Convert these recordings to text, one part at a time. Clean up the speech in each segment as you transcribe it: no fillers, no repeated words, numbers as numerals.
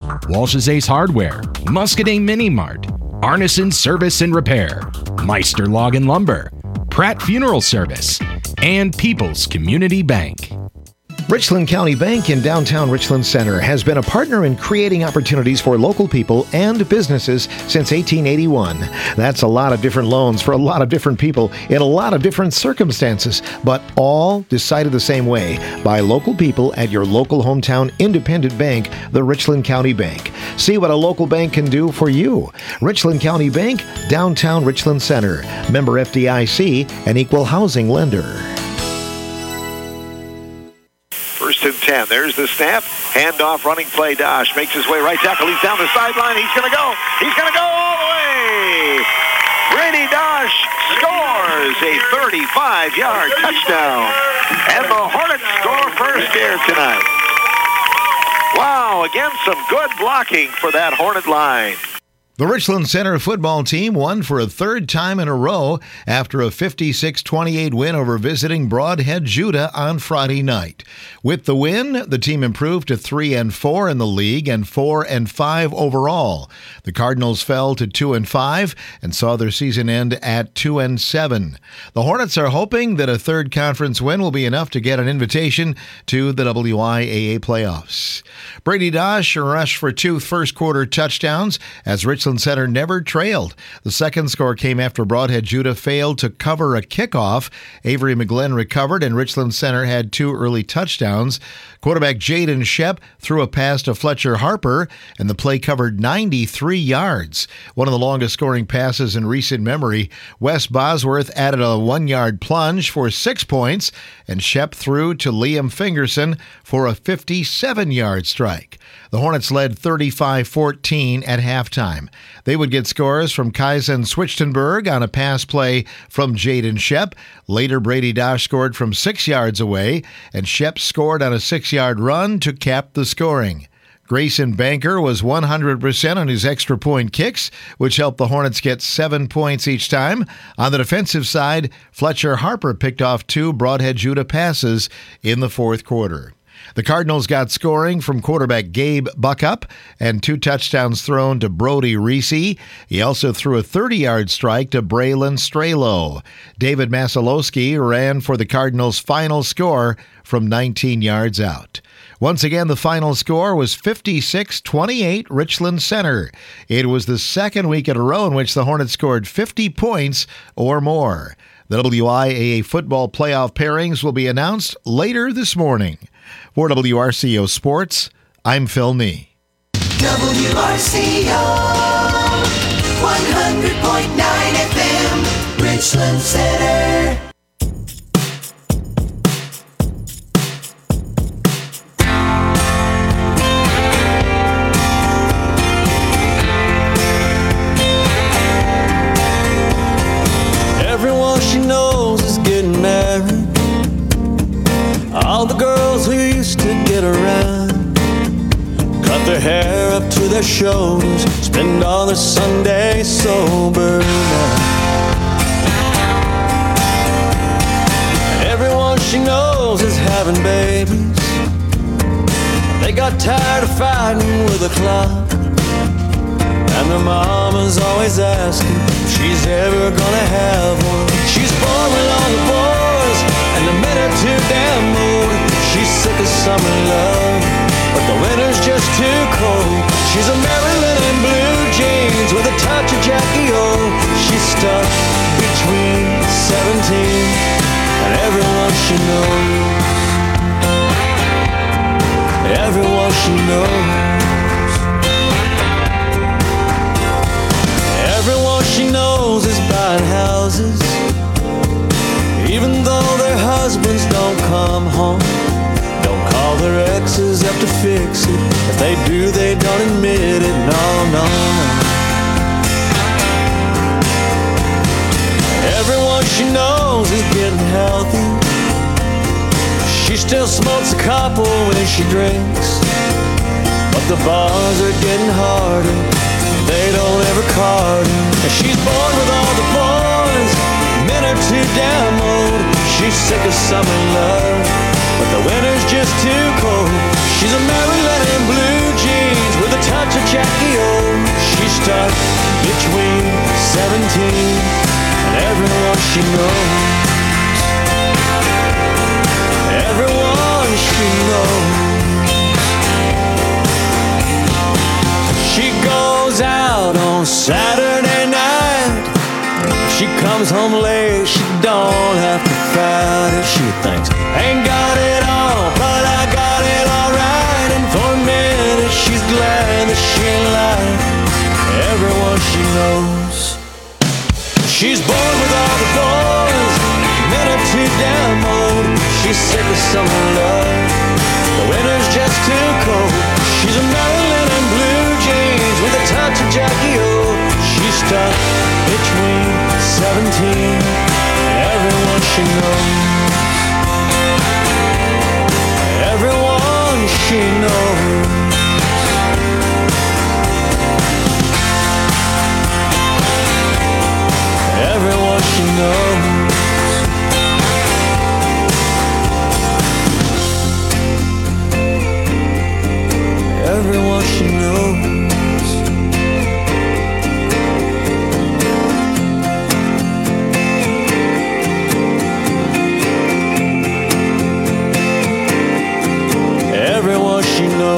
Walsh's Ace Hardware, Muscadine Mini Mart, Arneson Service and Repair, Meister Log and Lumber, Pratt Funeral Service, and People's Community Bank. Richland County Bank in downtown Richland Center has been a partner in creating opportunities for local people and businesses since 1881. That's a lot of different loans for a lot of different people in a lot of different circumstances, but all decided the same way by local people at your local hometown independent bank, the Richland County Bank. See what a local bank can do for you. Richland County Bank, downtown Richland Center. Member FDIC, an equal housing lender. 1st and 10. There's the snap. Handoff, running play. Dosh makes his way right tackle. He's down the sideline. He's going to go. He's going to go all the way. Brady Dosh scores a 35-yard touchdown. And the Hornets score first here tonight. Wow, again, some good blocking for that Hornet line. The Richland Center football team won for a third time in a row after a 56-28 win over visiting Brodhead Judah on Friday night. With the win, the team improved to 3-4 in the league and 4-5 overall. The Cardinals fell to 2-5 and saw their season end at 2-7. The Hornets are hoping that a third conference win will be enough to get an invitation to the WIAA playoffs. Brady Dosh rushed for 2 first-quarter touchdowns as Richland Center never trailed. The second score came after Brodhead Judah failed to cover a kickoff. Avery McGlynn recovered, and Richland Center had 2 early touchdowns. Quarterback Jaden Shep threw a pass to Fletcher Harper, and the play covered 93 yards. One of the longest scoring passes in recent memory. Wes Bosworth added a 1-yard plunge for 6 points, and Shep threw to Liam Fingerson for a 57-yard strike. The Hornets led 35-14 at halftime. They would get scores from Kaizen Swichtenberg on a pass play from Jaden Shep. Later, Brady Dosh scored from 6 yards away, and Shep scored on a 6-yard run to cap the scoring. Grayson Banker was 100% on his extra point kicks, which helped the Hornets get 7 points each time. On the defensive side, Fletcher Harper picked off 2 Brodhead Judah passes in the fourth quarter. The Cardinals got scoring from quarterback Gabe Buckup and 2 touchdowns thrown to Brody Reese. He also threw a 30-yard strike to Braylon Strelo. David Masalowski ran for the Cardinals' final score from 19 yards out. Once again, the final score was 56-28 Richland Center. It was the second week in a row in which the Hornets scored 50 points or more. The WIAA football playoff pairings will be announced later this morning. For WRCO Sports, I'm Phil Nee. WRCO 100.9 FM, Richland Center. Everyone she knows is getting married. All the girls who used to get around cut their hair up to their shoulders, spend all their Sundays sober now. Everyone she knows is having babies. They got tired of fighting with the clock, and their mama's always asking if she's ever gonna have one. She's born with all the boys, and the men are too damn old. She's sick of summer love, but the winter's just too cold. She's a Maryland in blue jeans with a touch of Jackie O. She's stuck between 17 and everyone she knows. Everyone she knows. Everyone she knows is buying houses, even though their husbands don't come home. Don't call their exes up to fix it. If they do, they don't admit it. No, no, no. Everyone she knows is getting healthy. She still smokes a couple when she drinks, but the bars are getting harder. They don't ever card her. And she's born with all the boys, men are too damn old. She's sick of summer love, but the winter's just too cold. She's a Maryland in blue jeans with a touch Jackie O. She's stuck between 17 and everyone she knows. Everyone she knows. She goes out on Saturday night. She comes home late, she don't have to fight it. She thinks, ain't got it all, but I got it all right. And for a minute she's glad that she ain't like everyone she knows. She's bored with all the boys, men are too damn old. She's sick of summer love, the winter's just too cold. She's a Marilyn in blue jeans with a touch of Jackie O. She's stuck between 17 and everyone she knows. Everyone she knows. Everyone she knows. Everyone she knows. Everyone she knows.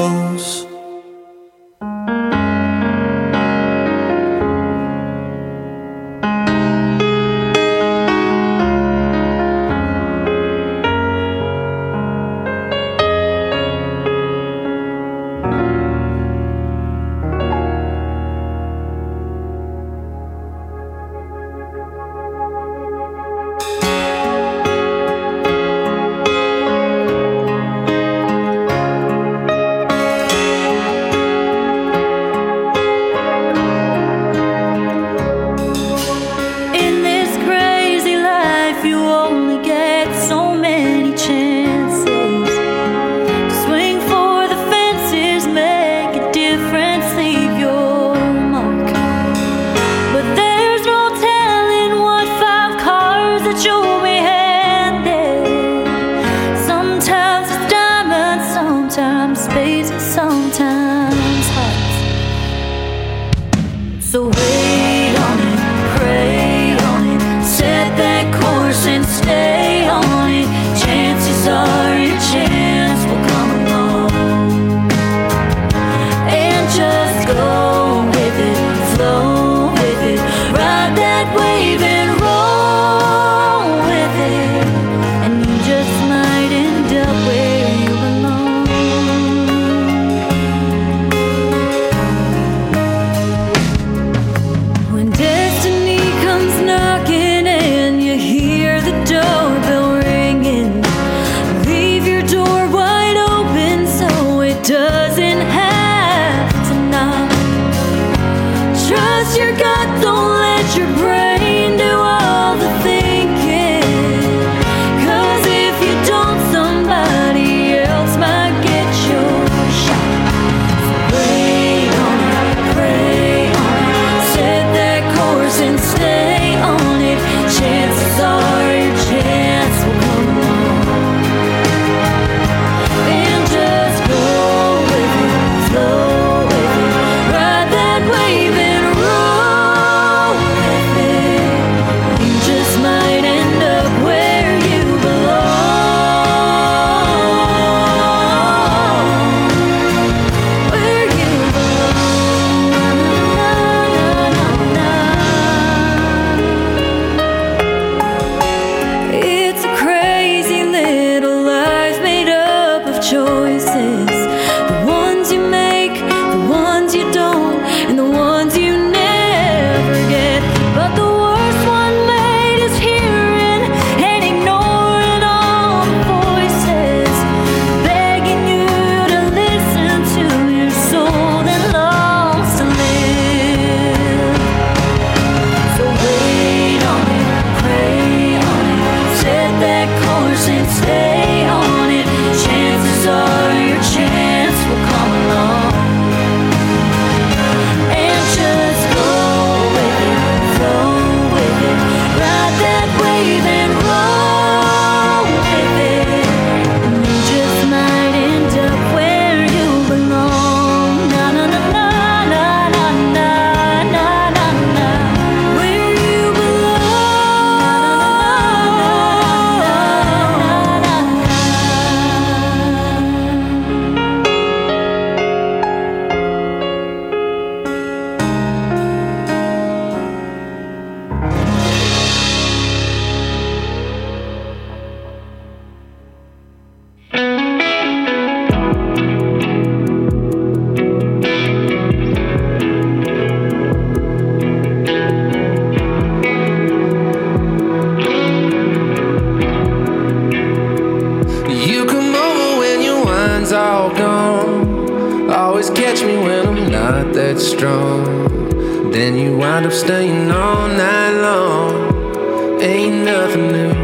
not that strong. Then you wind up staying all night long. Ain't nothing new.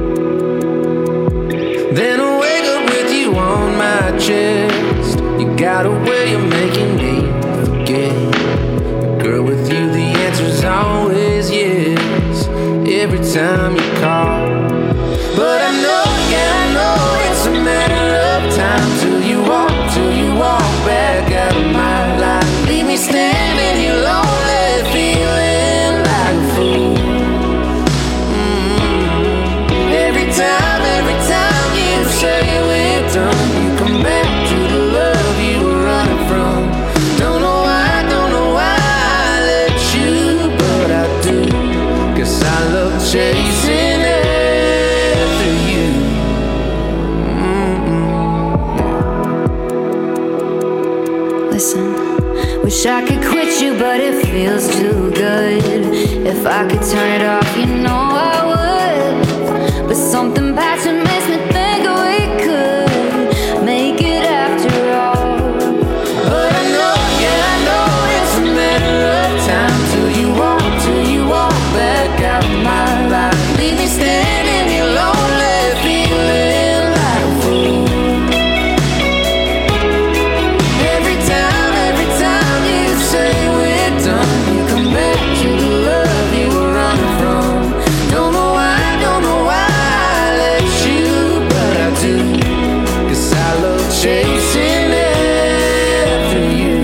Then I wake up with you on my chest. You got a way of making me forget. Girl, with you the answer's always yes, every time you call. But I know, yeah, I know it's a matter of time till you walk back out of my life. Leave me standing here lonely, feeling like a fool. Every time you say we're done, you come back to the love you were running from. Don't know why I let you, but I do. 'Cause I love chasing after you. Listen, wish I could quit you, but it feels too good. If I could turn it off, you know I would. But something passion makes me think we could make it after all. But I know, yeah, I know it's a matter of time till you walk back out of my life. Leave me standing here lonely, feeling like a fool. Every time you say we're done, you come back to the love you were running from. Don't know why I let you, but I do. 'Cause I love chasing after you.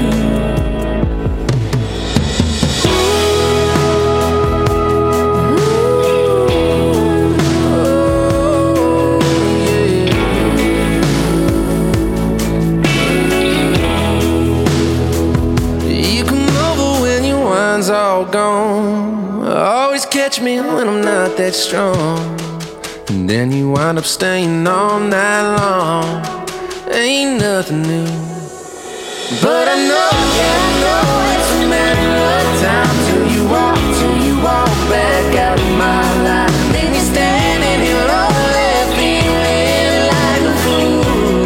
You come over when your wine's all gone. Always catch me when I'm not that strong. And then you wind up staying all night long. Ain't nothing new. But I know, yeah, I know it's a matter of time till you walk back out of my life. Leave me standing here lonely, feeling like a fool.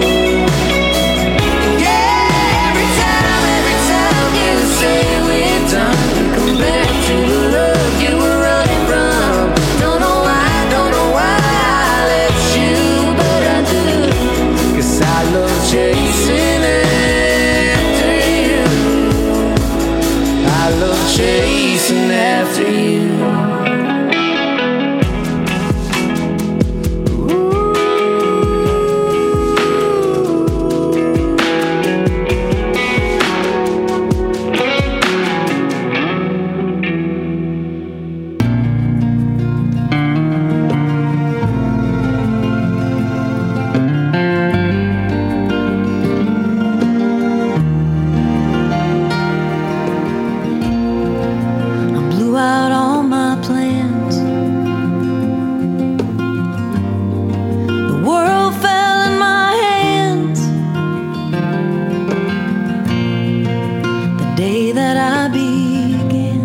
Yeah, every time you say we're done, you come back to the love you were running from. Don't know why I let you, but I do. 'Cause I love chasing after you. I love chasing after you. I blew out all my plans. The world fell in my hands. The day that I began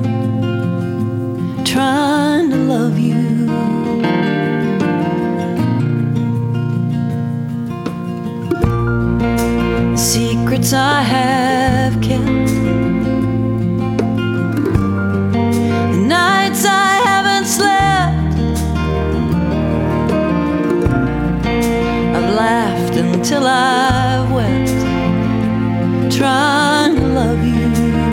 trying to love you. Secrets I have kept, the nights I haven't slept. I've laughed until I've wept, trying to love you,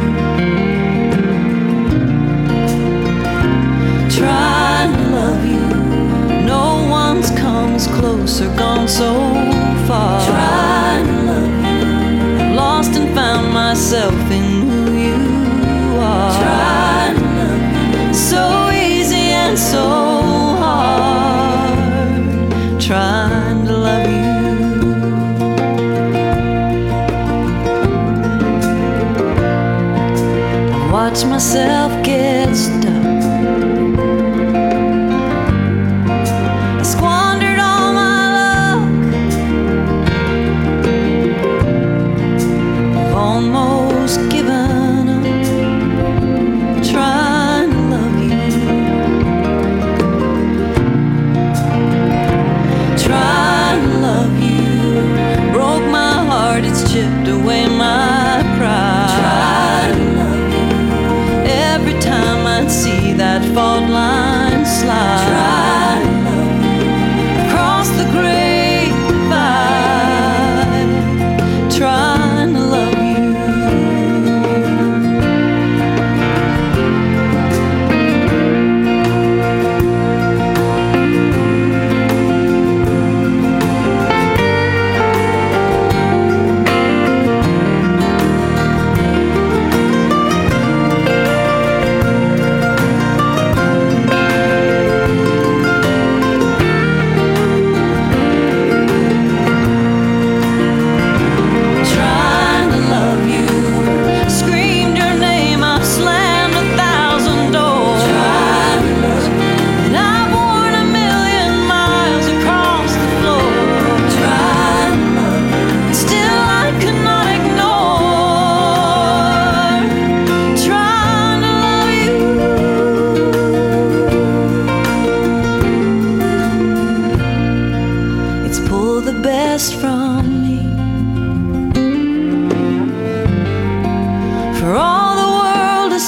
trying to love you. No one's come as close or gone so far. Trying to love you, I've lost and found myself in who you are. Trying to love you, so easy and so hard. Trying to love you. I watch myself get stuck. I squandered all my luck. I've almost given up trying to love you. Trying to love you. Broke my heart, it's chipped away my pride.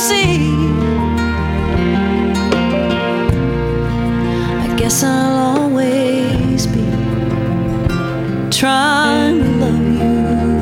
see. I guess I'll always be trying to love you.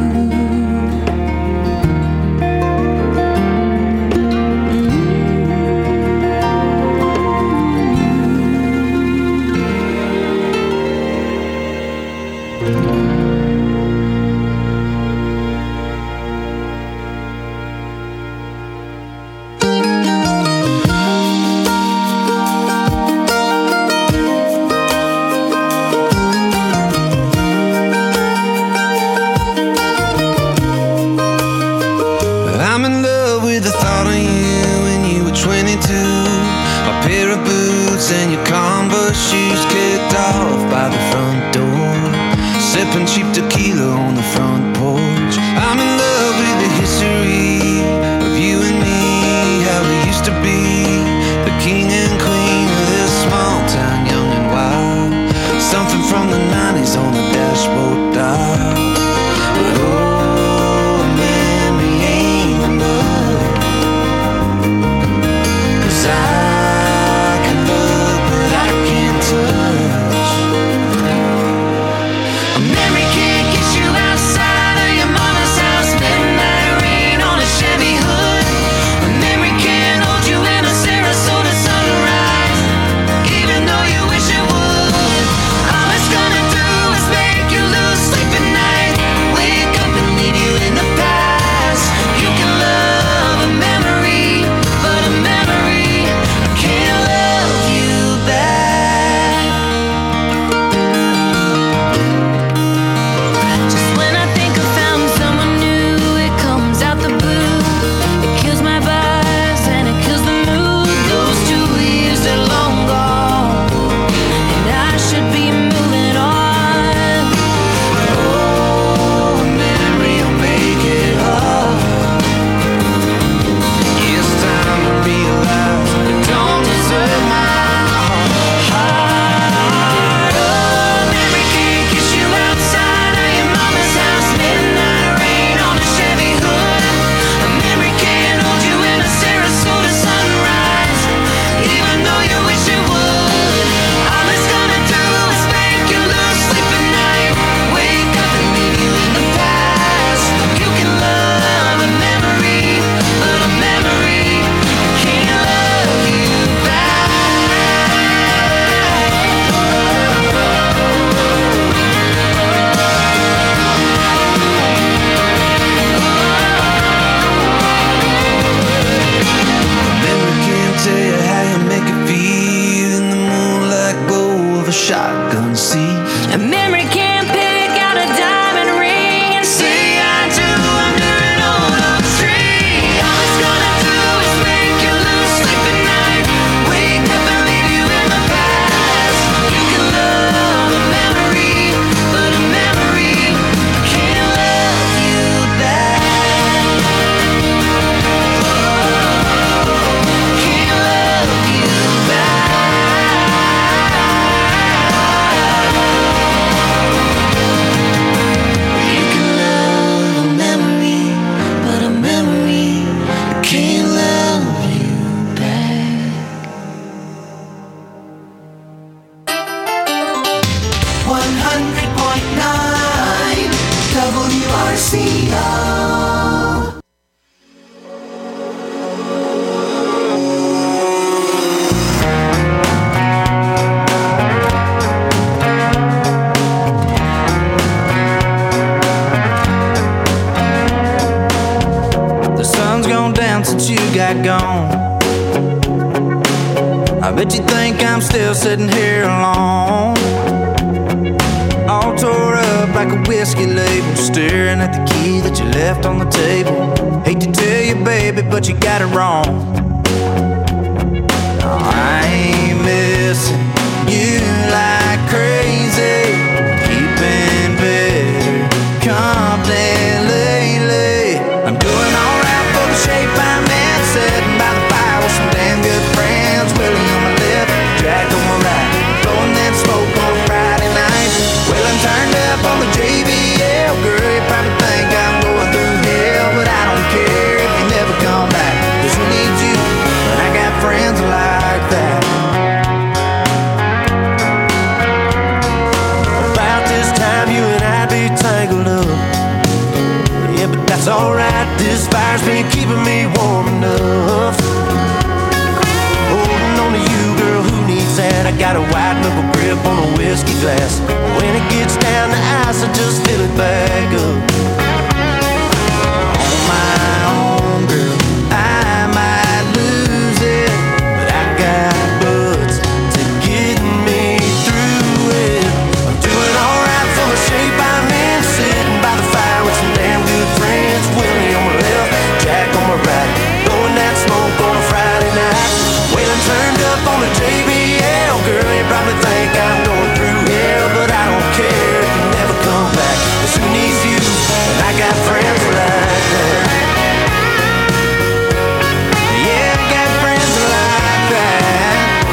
I'm in love with the thought of you when you were 22. A pair of boots and your Converse shoes kicked off by the front door. Sipping cheap tequila on the front porch. I'm in love with the history of you and me, how we used to be the king and queen of this small town, young and wild. Something from the 90s on the dashboard dial. But oh, memory ain't enough, 'cause I can look but I can't touch. A memory can't get you outside of your mama's house, midnight rain on a Chevy hood. A memory can't hold you in a Sarasota sunrise, even though you wish it would. All it's gonna do is make you lose sleep at night, wake up and leave you in the past. You can love a memory, but a memory can't love you back. Just when I think I found someone new, it comes out the blue. It kills my vibes and it kills the mood. Those 2 years are long gone, and I should be moving on. Oh, memory will make it hard. It's time to realize you don't deserve my heart. Oh, memory can't get you outside of your mama's house, midnight rain on a Chevy hood. A memory can't hold you in a Sarasota sunrise, even though you wish it would. All it's gonna do is make you lose sleep at night, wake up and leave you in the past. You can love a memory, but a memory can't love you back. Memory can't tell you how you make it feel in the moonlight glow of a shotgun seat. A memory can't pick out a diamond ring and say I do under an old oak tree. All it's gonna do is make you lose sleep at night, wake up and leave you in the past. You can love a memory, but a memory can't love you back. Can't love you back. You can love a memory, but a memory can't love you back. 100.9 WRCO. The sun's gone down since you got gone. I bet you think I'm still sitting here alone, all tore up like a whiskey label, staring at the key that you left on the table. Hate to tell you, baby, but you got it wrong. No, I ain't missing you like crazy, keeping better company lately. I'm doing alright for the shape I'm in, sitting by the fire with some damn good friends. Willie on my left, Jack on my right, blowing that smoke on a Friday night. Well, I'm turned up on the JBL, girl, you probably think I'm going through hell, but I don't care if you never come back, 'cause who needs ain't keeping me warm enough. Holding on to you, girl, who needs that? I got a white knuckle grip on a whiskey glass. When it gets down to ice, I just fill it back up. On my own, girl, I might lose it, but I got buds to get me through it. I'm doing alright for the shape I'm in, sitting by the fire with some damn good friends. Willie on my left, Jack on my right, blowing that smoke on a Friday night. Waylon turned up on the JBL. Girl, you probably think I'm going through hell, but I don't care if you never come back. 'Cause who needs you? And I got friends like that. Yeah, I got friends like that.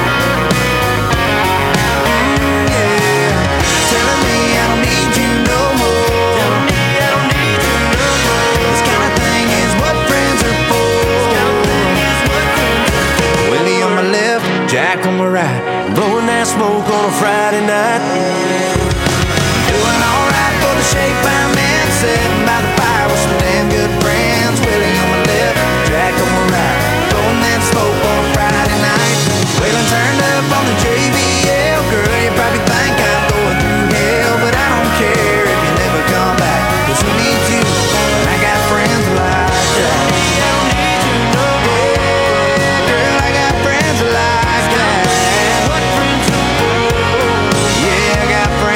Yeah, telling me I don't need you no more. Telling me I don't need you no more. This kind of thing is what friends are for. This kind of thing is what friends are for. Willie on my left, Jack on my right, blowing that smoke on a Friday night. Doing alright for the shape I'm in, sitting by the fire with some damn good friends. Willie on my left, Jack on my right, blowing that smoke on a Friday night. Waylon turned up on the JBL. Girl, you probably think I'm going through hell, but I don't care if you never come back. 'Cause who needs you? And I got friends like that. I don't need you no more. Girl, I got friends like that. What friends are for? Yeah, I got friends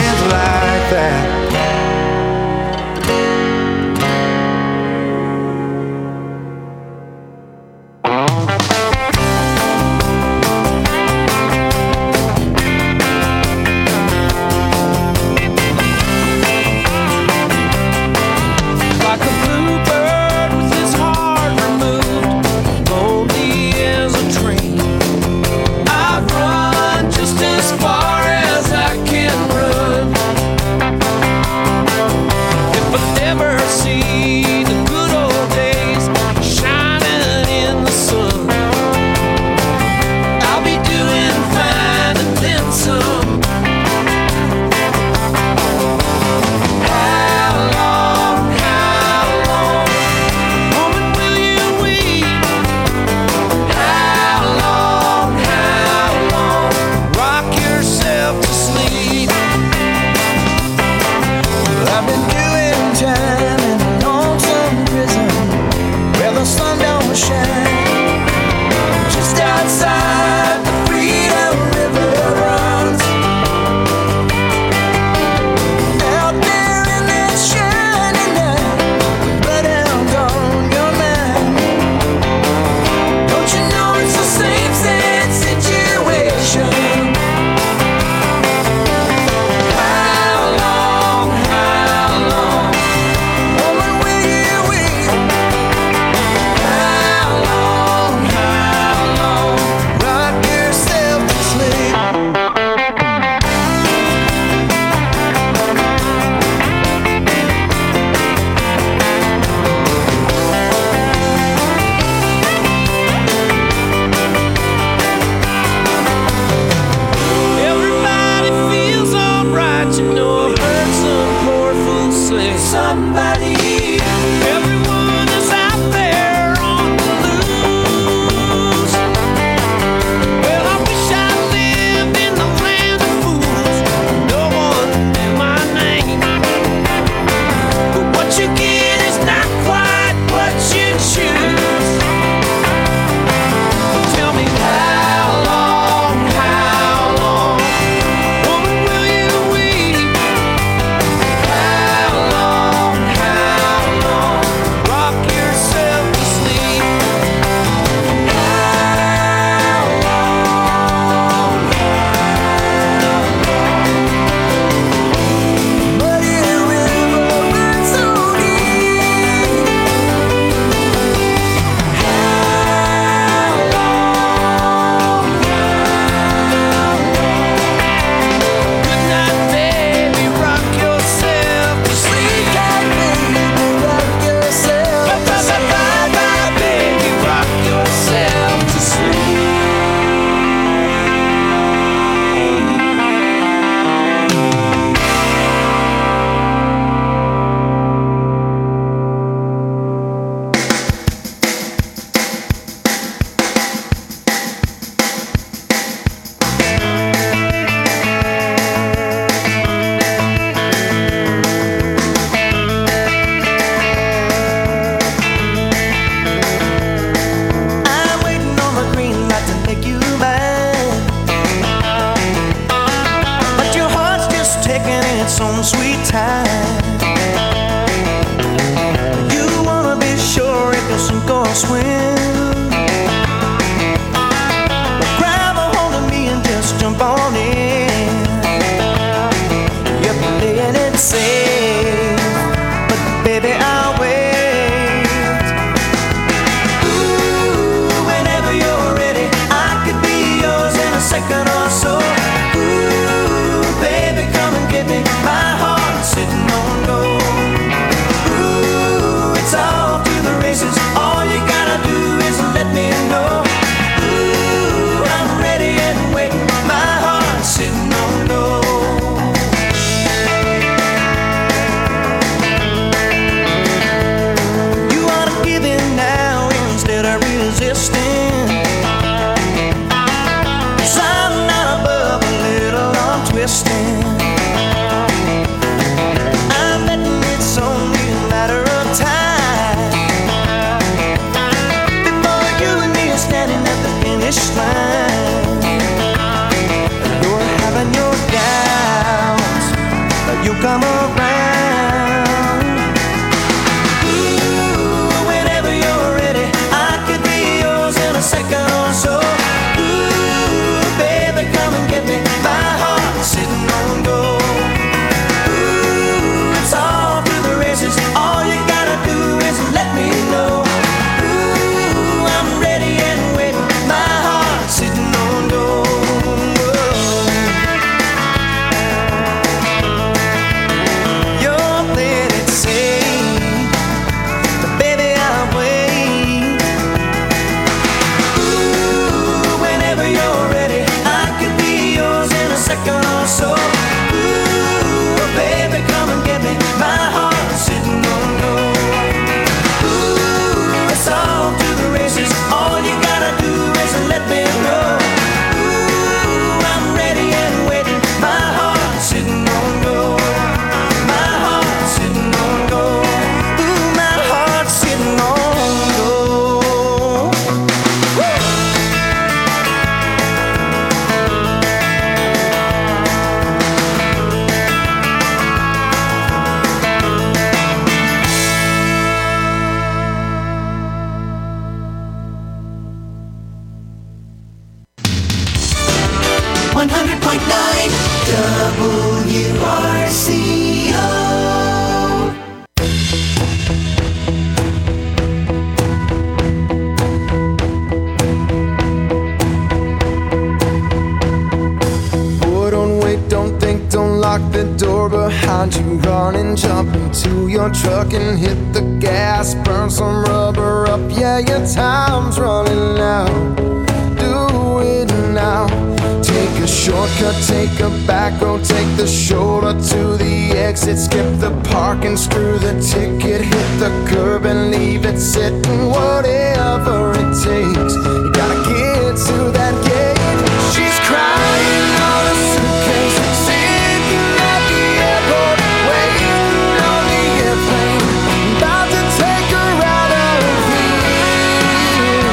find you, run and jump into your truck and hit the gas, burn some rubber up, yeah, your time's running out. Do it now. Take a shortcut, take a back road, take the shoulder to the exit, skip the parking, screw the ticket, hit the curb and leave it sitting. Whatever it takes, you gotta get to that gate. She's crying on a suitcase, sitting at the airport, waiting on the airplane, about to take her out of here.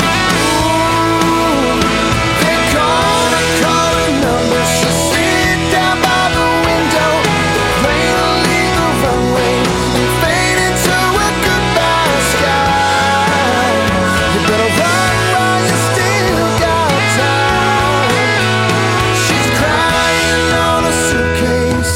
Ooh, they're gonna call her number. She'll sit down by the window, the plane will leave the runway and fade into a goodbye sky. You better run while you still got time. She's crying on a suitcase.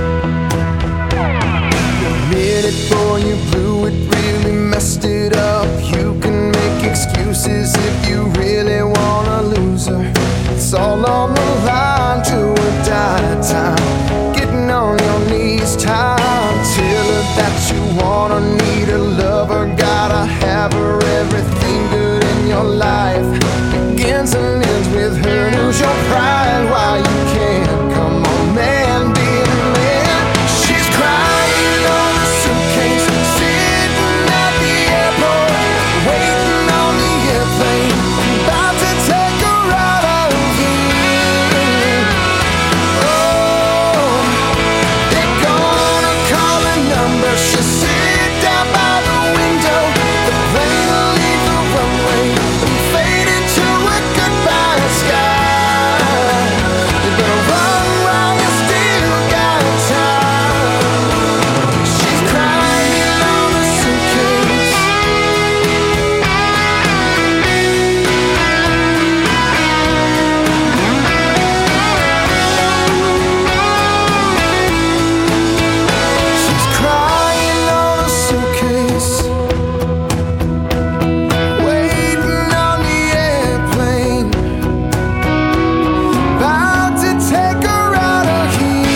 You admit it, boy, you blew it, really messed it up. You can make excuses if you really wanna lose her. It's all on the line, do or die time. Getting on your knees, time. Tell her that you wanna, need her, love her, gotta have her. Everything good in your life begins and ends with her. Lose your pride while you can. Come on, man, be a man. She's crying on a suitcase, sitting at the airport, waiting on the airplane, about to take her out of here. Oh, they're gonna call her number. She'll sit down by the window, the plane will leave the runway and fade into a goodbye sky. You better run while you still got time. She's crying on a suitcase. She's crying on a suitcase, waiting on the airplane, about to take her out of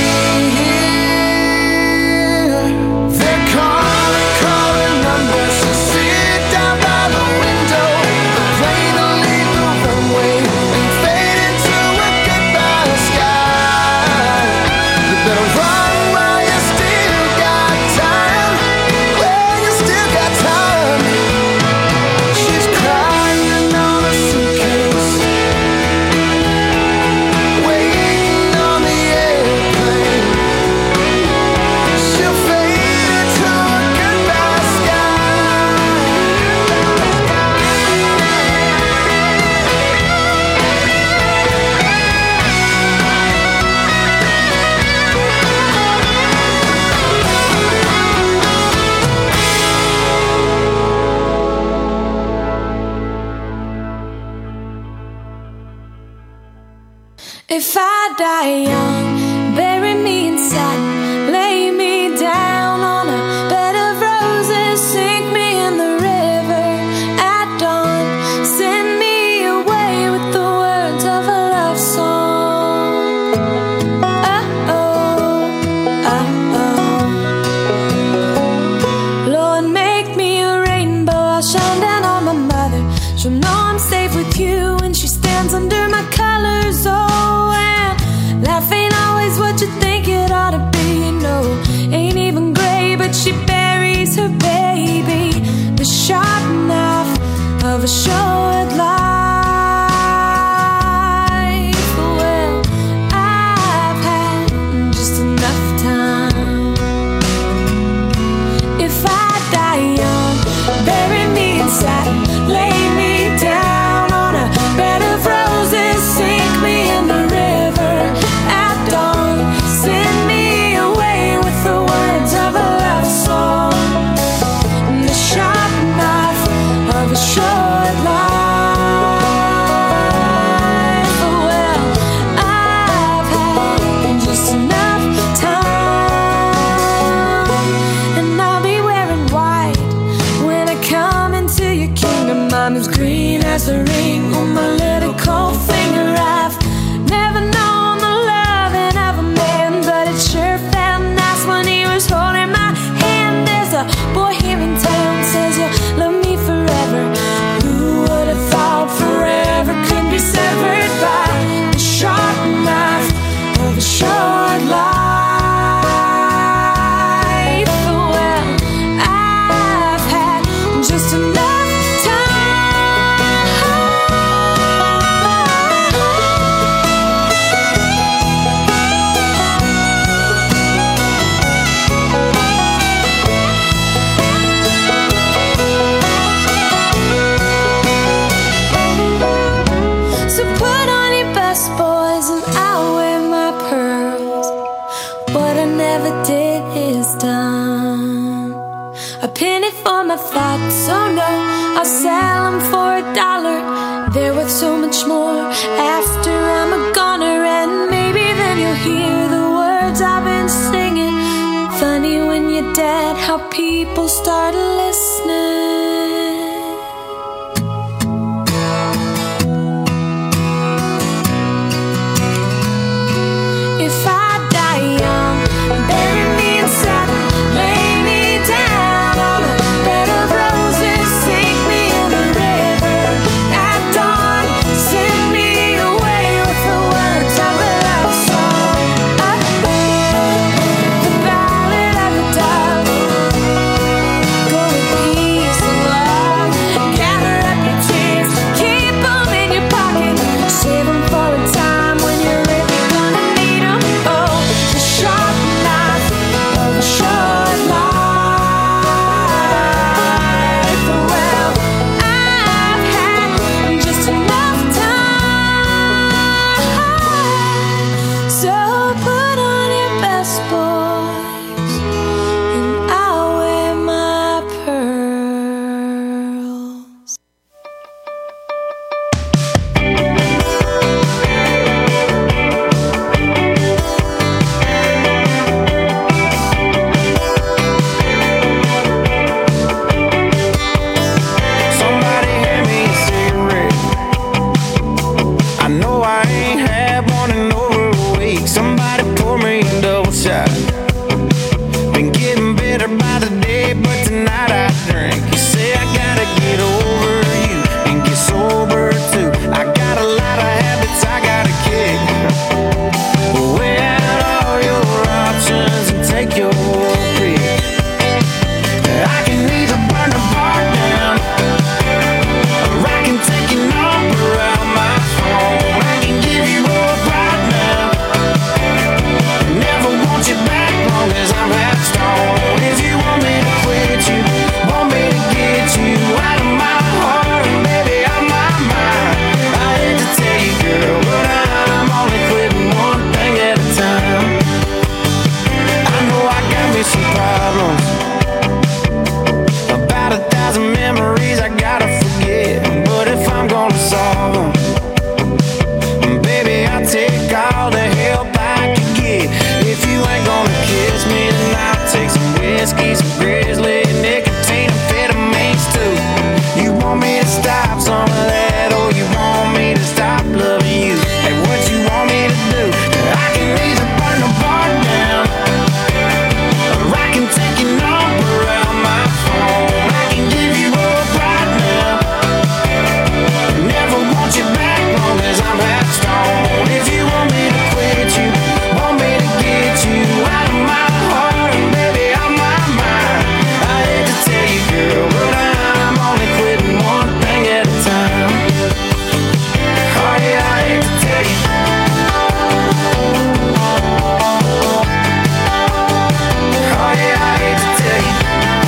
here. They're gonna call her number. She'll sit down by the window, the plane will leave the runway and fade into a goodbye sky. You better run while you still got time, while you still got time. She's crying on a suitcase, waiting on the airplane. She'll fade into a goodbye sky. If I die young, bury me in satin, lay me down on a bed of roses, sink me in the river at dawn, send me away with the words of a love song. Lord, make me a rainbow, I'll shine down on my mother. She'll know I'm safe with you when she stands under my colors. Oh, and life ain't always what you think it ought to be. You know, ain't even gray, but she buries her baby. The sharp knife of a short life. Well, I've had just enough time. If I die young, bury me in satin, lay me down on a bed of roses, sink me in the river at dawn, send me away with the words of a love song, and the sharp knife of a short life. Well, I've had just enough time, and I'll be wearing white when I come into your kingdom. I'm as green as the ring on my little cold finger. I've never known the loving of a man, but it sure felt nice So no, I'll sell them for $1. They're worth so much more after I'm a goner. And maybe then you'll hear the words I've been singing. Funny when you're dead how people start listening. If I die young, bury me in satin, lay me down on a bed of roses, sink me in the river at dawn, send me away with the words of a love song. The ballad of the dove. Go in peace and love. Gather up your tears, keep them in your pocket, save them for a time when you're really gonna need them. Oh, the sharp knife of a short life. Well, I've had just enough time. So put on your best, boys, and I'll wear my pearls. Somebody hand me a cigarette. I know I ain't had one in over a week. Somebody pour me a double shot. Been getting better by the day, but tonight I drink. You say I gotta get over you and get sober too. I got a lot of habits I gotta kick. Weigh out all your options and take your pick. I can either burn the bar down, or I can take your number out my phone. I can give you up right now, never want you back long as I'm half stoned. If you want me to quit you, want me to get you out of my heart, and baby out my mind. I hate to tell you, girl, but I'm only quitting one thing at a time. I know I got me some problems, about 1,000 memories I gotta forget. But if I'm gonna solve them, baby, I'll take all the help I can get. If you ain't gonna kiss me, then I'll take some whiskey, some grizzly, nicotine, amphetamines too. You want me to stop some of that, or you want me to stop loving you? Hey, what you want me to do? I can either burn the bar down, or I can take your number out my phone. I can give you up right now, never want you back long as I'm half stoned. If you want me to quit you, want me to get you out of my heart, and baby out my mind. I hate to tell you, girl, but I'm only quitting one thing at a time. Oh yeah, I hate to tell you. Oh yeah, I hate to tell you.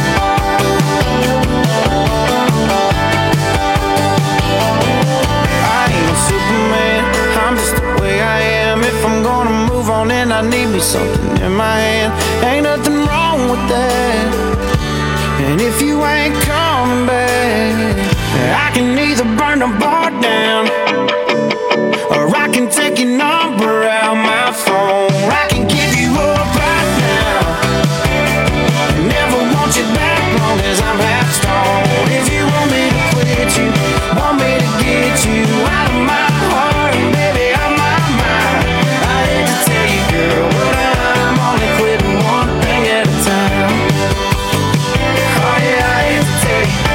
I ain't no Superman, I'm just the way I am. If I'm gonna move on, then I need me something in my hand. Ain't nothing wrong with that. And if you ain't coming back, I can either burn the bar down, or I can take your number out my phone. I can give you up right now, never want you back long as I'm half stoned. If you want me to quit you, want me to get you out of my heart, and baby out my mind. I hate to tell you, girl, but I'm only quitting one thing at a time. Oh yeah, I hate to tell you.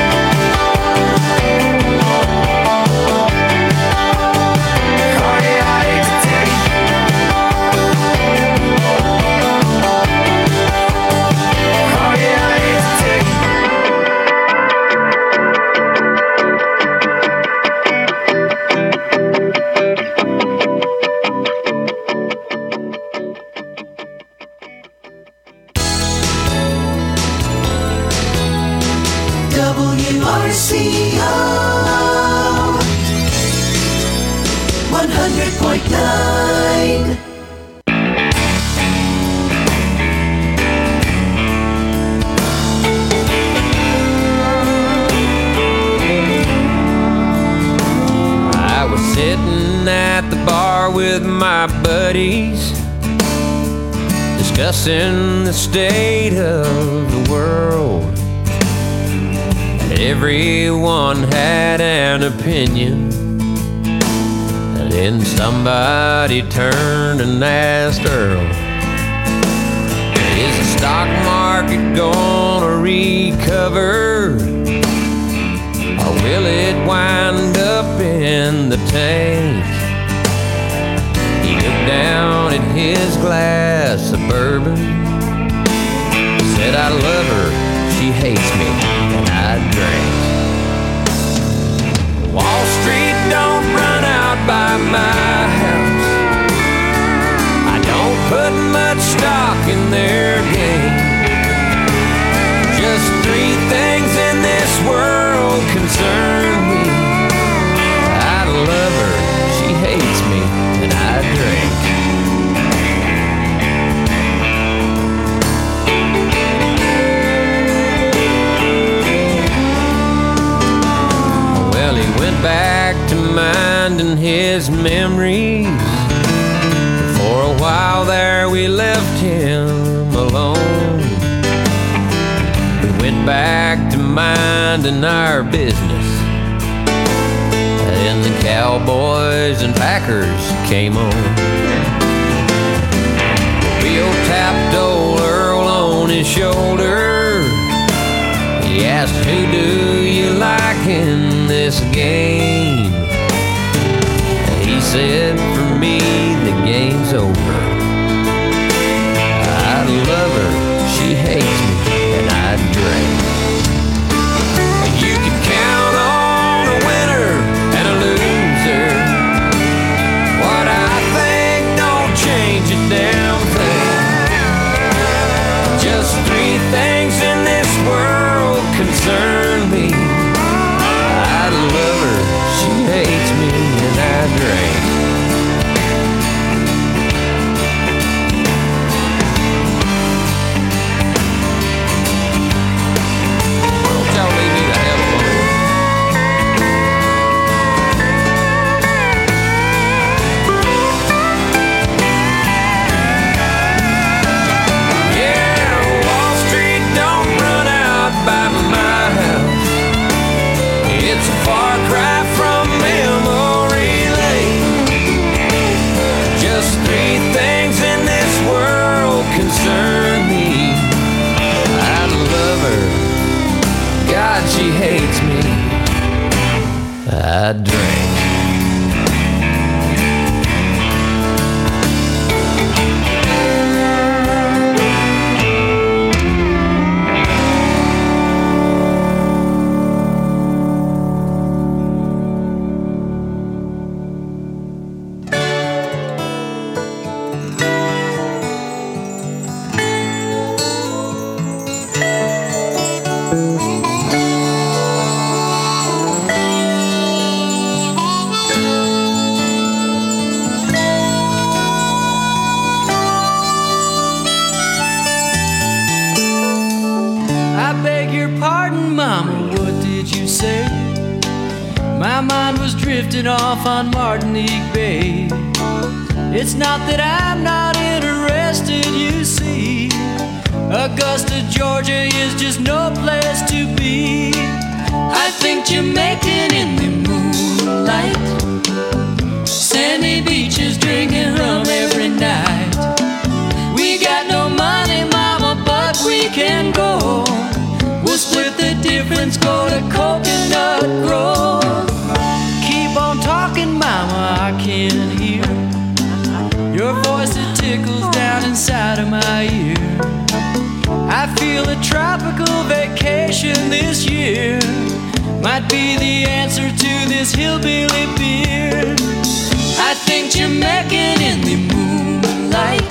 Oh yeah, I hate to tell you. Sitting at the bar with my buddies, discussing the state of the world. Everyone had an opinion. And then somebody turned and asked Earl, is the stock market gonna recover? Or will it wind up in the tank? He looked down at his glass of bourbon, said, I love her, she hates me, and I drank. Wall Street don't run out by my house. I don't put much stock in their game. Just three things in this world concern me. I love her, she hates me, and I drink. Well, he went back to minding his memories. For a while there we left him alone. We went back to minding our business. And the Cowboys and Packers came on. Bill tapped old Earl on his shoulder. He asked, who do you like in this game? And he said, for me, the game's over. I love her, she hates me, and I drink. You can count on a winner and a loser. What I think don't change a damn thing. Just three things in this world concern me. I love her, she hates me, and I drink. Don't y'all leave me the hell alone. Yeah, Wall Street don't run out by my house. It's a far cry from memory lane. Just three things in this world concern me. I love her, God, she hates me. I drink. I beg your pardon, Mama, what did you say? My mind was drifting off on Martinique Bay. It's not that I'm not interested, you see. Augusta, Georgia is just no place to be. I think Jamaican in the moonlight, sandy beaches drinking rum every night. We got no money, Mama, but we can go. We'll split the difference, go to Coconut Grove. Keep on talking, Mama, I can hear your voice, it tickles down inside of my ear. I feel a tropical vacation this year might be the answer to this hillbilly beer. I think Jamaican in the moonlight,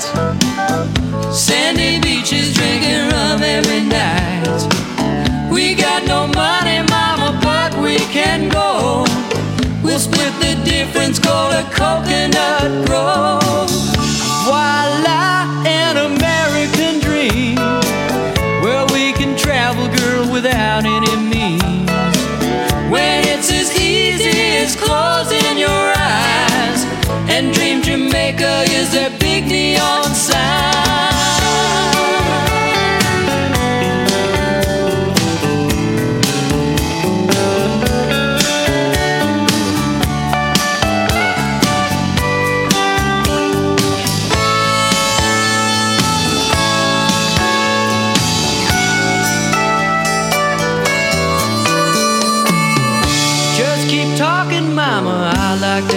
sandy beaches drinking rum every night. We got no money, Mama, but we can go. We'll split the difference, go to Coconut Grove. Voila, an American dream, where we can travel, girl, without any means. When it's as easy as closing your eyes.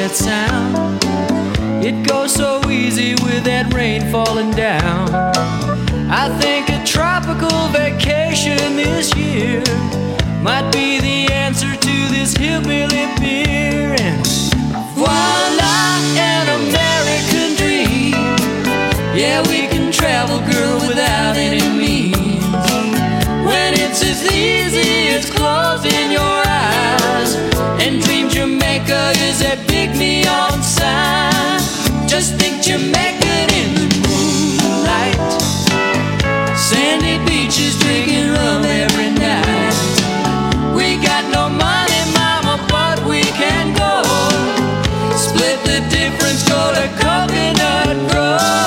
that sound. It goes so easy with that rain falling down. I think a tropical vacation this year might be the answer to this hillbilly beer. And voila, an American dream. Yeah, we can travel, girl, without any means. When it's as easy as closing your eyes and dream Jamaica is that big neon sign. Just think Jamaica in the moonlight, sandy beaches drinking rum every night. We got no money, mama, but we can go. Split the difference, go to Coconut Grove.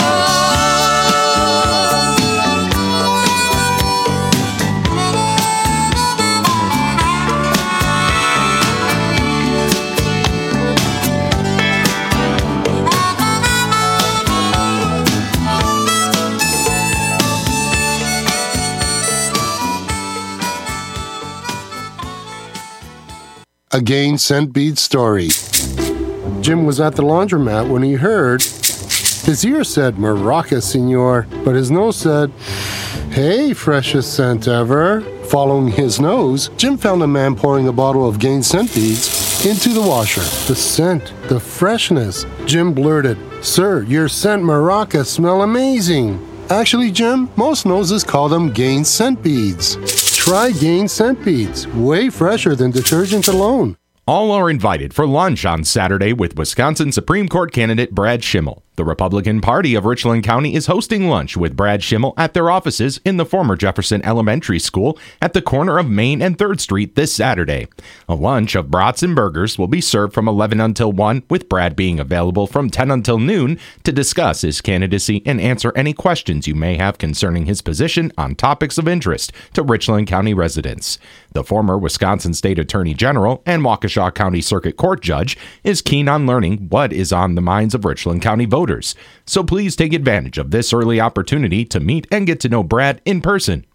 A Gain Scent Bead story. Jim was at the laundromat when he heard his ear said, "Maraca, senor," but his nose said, "Hey, freshest scent ever." Following his nose, Jim found a man pouring a bottle of Gain Scent Beads into the washer. The scent, the freshness. Jim blurted, "Sir, your scent Maraca smell amazing." Actually, Jim, most noses call them Gain Scent Beads. Try Gain Scent Beads, way fresher than detergent alone. All are invited for lunch on Saturday with Wisconsin Supreme Court candidate Brad Schimmel. The Republican Party of Richland County is hosting lunch with Brad Schimmel at their offices in the former Jefferson Elementary School at the corner of Main and 3rd Street this Saturday. A lunch of brats and burgers will be served from 11 until 1, with Brad being available from 10 until noon to discuss his candidacy and answer any questions you may have concerning his position on topics of interest to Richland County residents. The former Wisconsin State Attorney General and Waukesha County Circuit Court Judge is keen on learning what is on the minds of Richland County voters. So please take advantage of this early opportunity to meet and get to know Brad in person.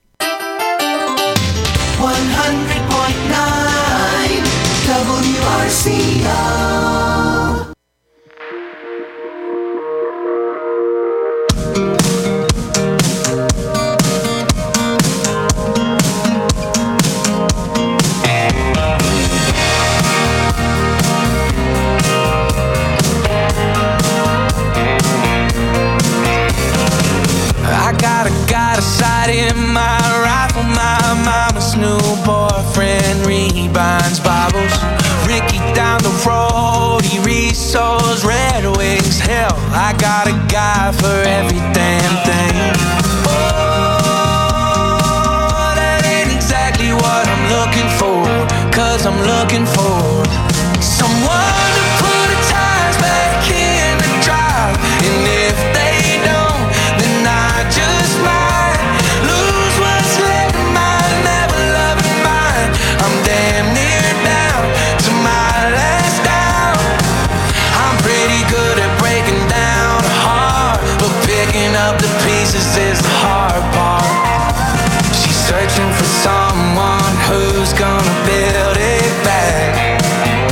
100.9 WRCO. Got a sight in my rifle. My mama's new boyfriend rebinds Bibles. Ricky down the road, he resells Red Wings. Hell, I got a guy for every damn thing. Oh, that ain't exactly what I'm looking for. 'Cause I'm looking for someone to put the tires back in the drive. And if they don't, then I just might lose what's left of my never loving mind. I'm damn near down to my last down. I'm pretty good at breaking down a heart, but picking up the pieces is the hard part. She's searching for someone who's gonna build it back.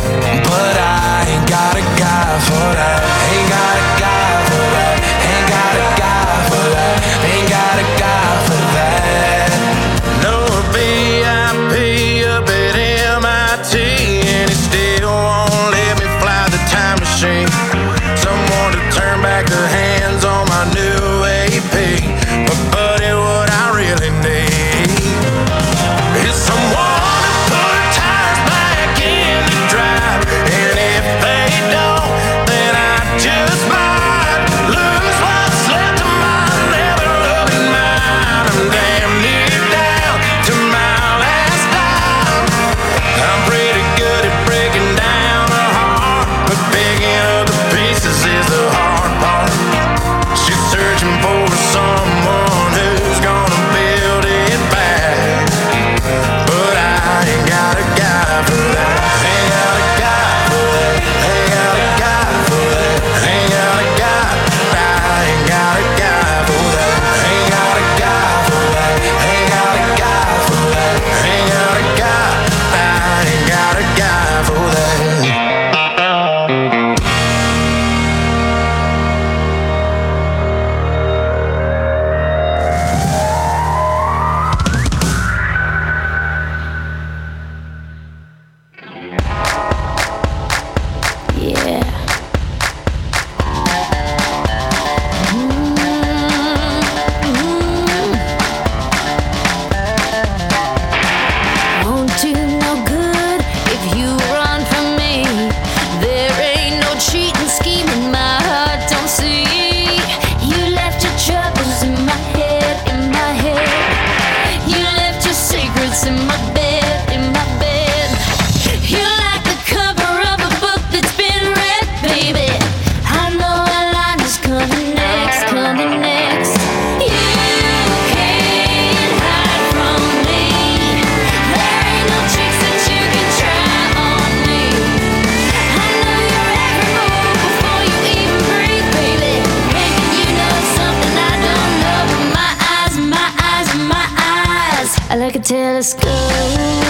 telescope.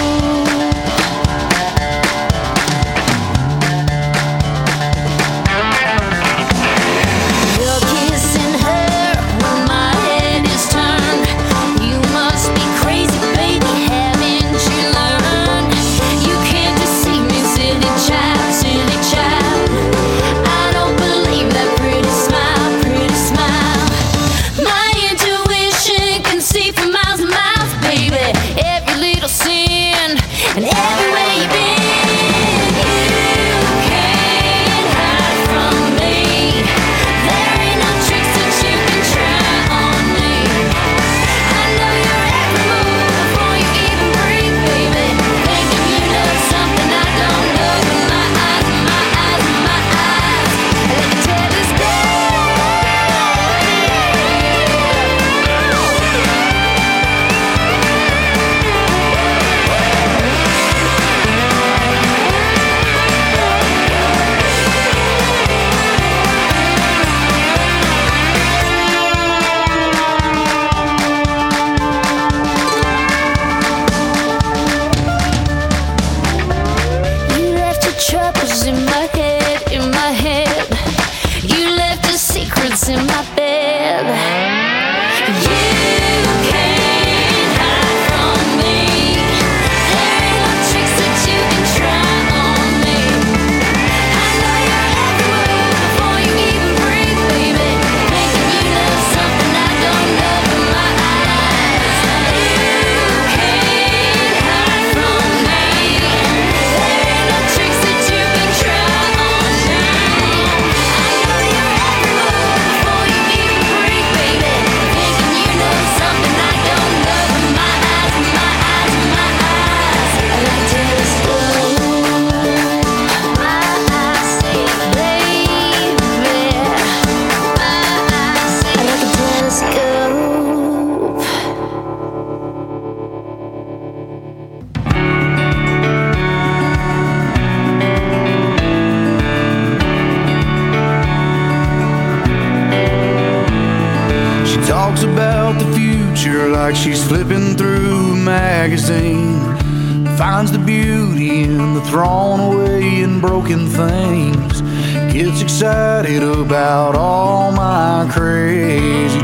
Like she's flipping through a magazine, finds the beauty in the thrown away and broken things, gets excited about all my crazy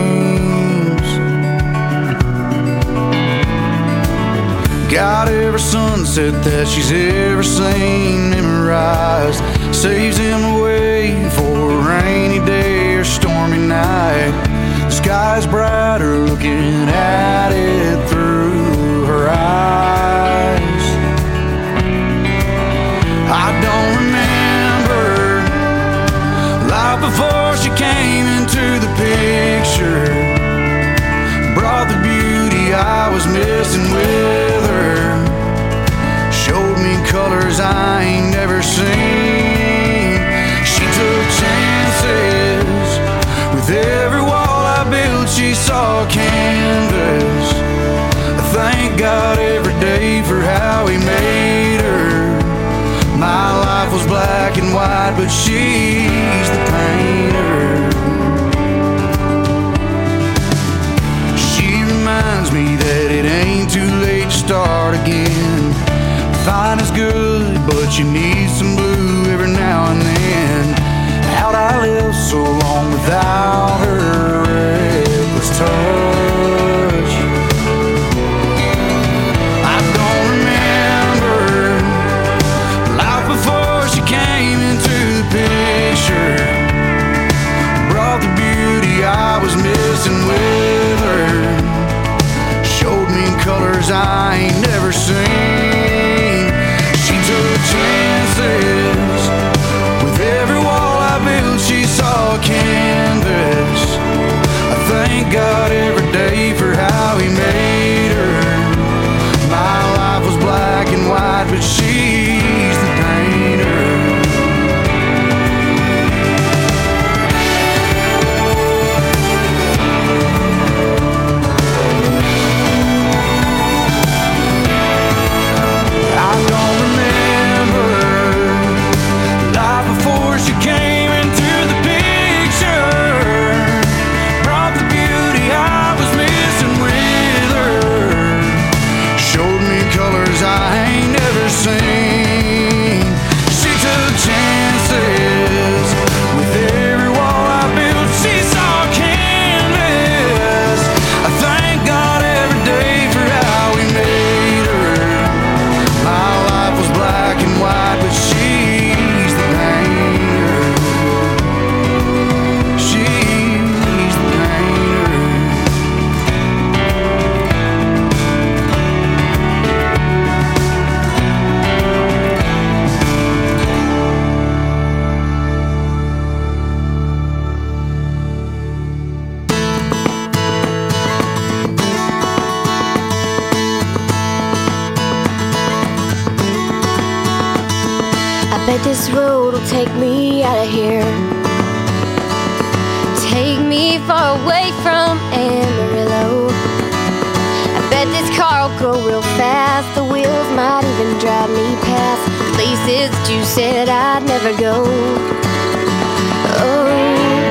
dreams. Got every sunset that she's ever seen memorized, saves him away for a rainy day or stormy night. Sky's brighter looking at it through her eyes. I don't remember life before she came into the picture, brought the beauty I was missing with her, showed me colors I ain't never seen. She took chances with every she saw canvas. I thank God every day for how he made her. My life was black and white, but she's the painter. She reminds me that it ain't too late to start again. Fine is good, but you need some blue every now and then. How'd I live so long without her touch? I don't remember life before she came into the picture, brought the beauty I was missing with her, showed me colors I ain't never seen. She took chances this road will take me out of here. Take me far away from Amarillo. I bet this car will go real fast. The wheels might even drive me past places that you said I'd never go. Oh.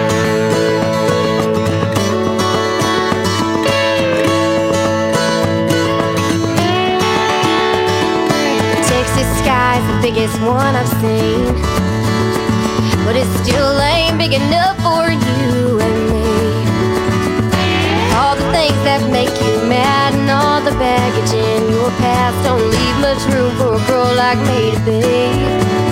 Sky's the biggest one I've seen, but it still ain't big enough for you and me. All the things that make you mad and all the baggage in your past don't leave much room for a girl like me to be.